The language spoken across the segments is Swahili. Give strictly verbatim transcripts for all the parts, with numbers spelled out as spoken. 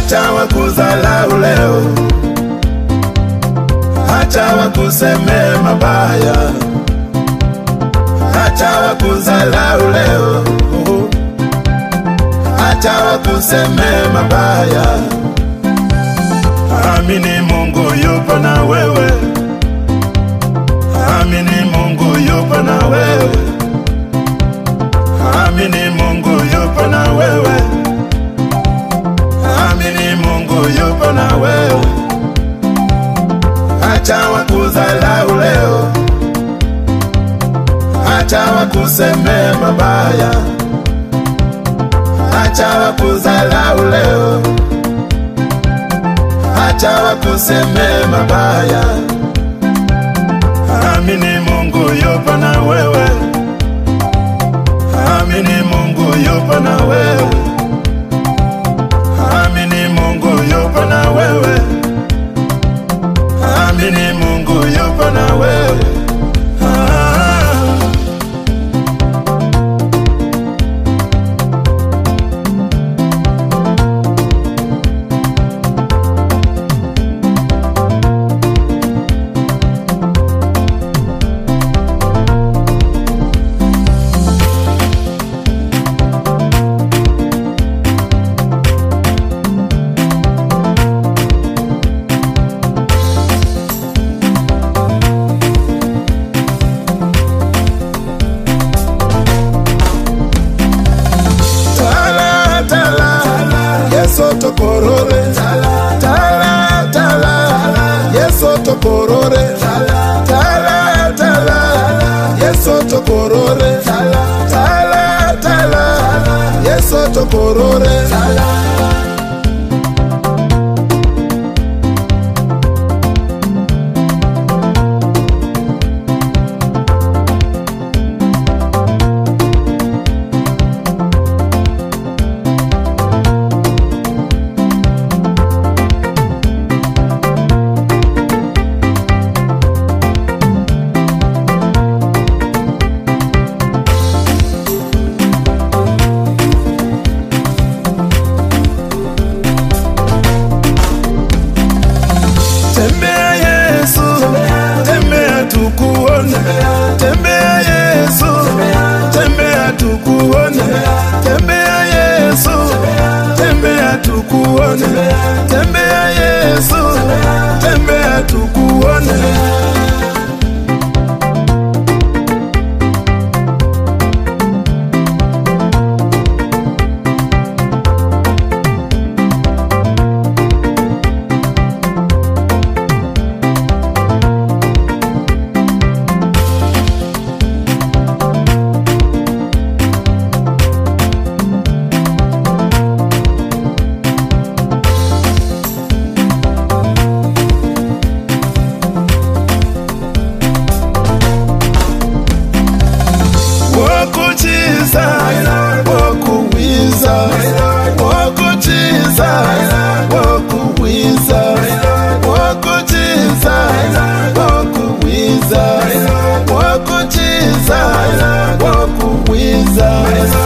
acha wakuzalau leo, acha wakuseme mabaya, acha wakuzalau leo, acha wakuseme mabaya. Amini Mungu yupo na wewe, amini Mungu yupo na wewe, amini Mungu yupo na wewe, amini Mungu yupo na wewe. Acha wakuzalau leo, acha wakuseme mabaya, acha wakuzalau leo, acha wakuseme mabaya. Amini Mungu yupo na wewe, amini Mungu yupo na wewe, amini Mungu yupo na wewe, amini Mungu yupo na wewe. Tokorore, tala, tala, yeso tokorore, tala, tala, yeso tokorore, tala, tala, yeso tokorore, tala. Tembea Yesu, tembea tukuone, tembea Yesu, tembea tukuone, tembea Yesu, tembea tukuone, tembea Yesu, tembea tukuone. Wakuchiza, wakuwiza, wakuchiza, wakuwiza, wakuchiza, wakuwiza, wakuchiza, wakuwiza.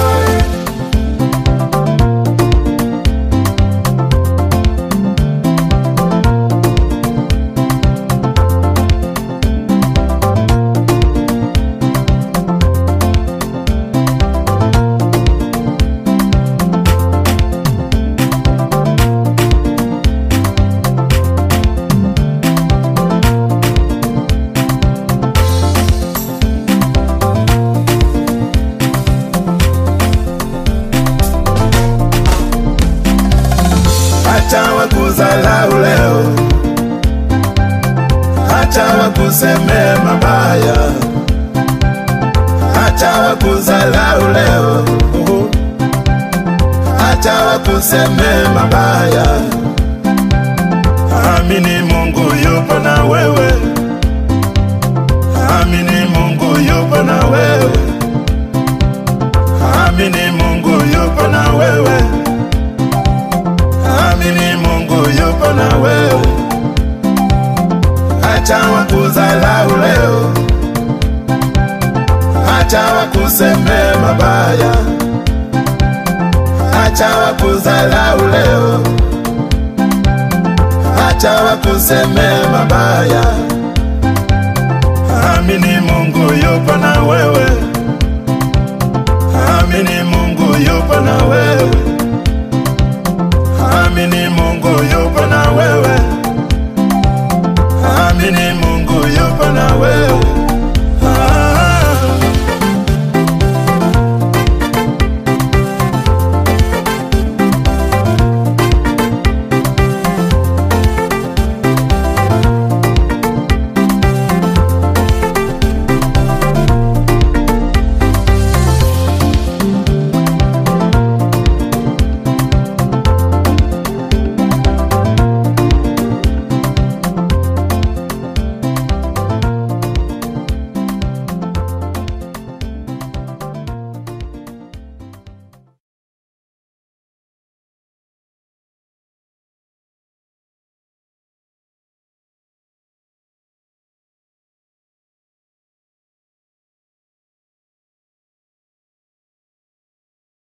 Acha wakuzalau leo, acha wakuseme mabaya, acha wakuzalau leo, acha wakuseme mabaya. Amini Mungu yupo na wewe, amini Mungu yupo na wewe, amini Mungu yupo na wewe, amini Mungu yupo na wewe. Acha wakuzalau leo, acha wakuseme mabaya, acha wakuzalau leo, acha wakuseme mabaya. Amini Mungu yupo na wewe, amini Mungu yupo na wewe.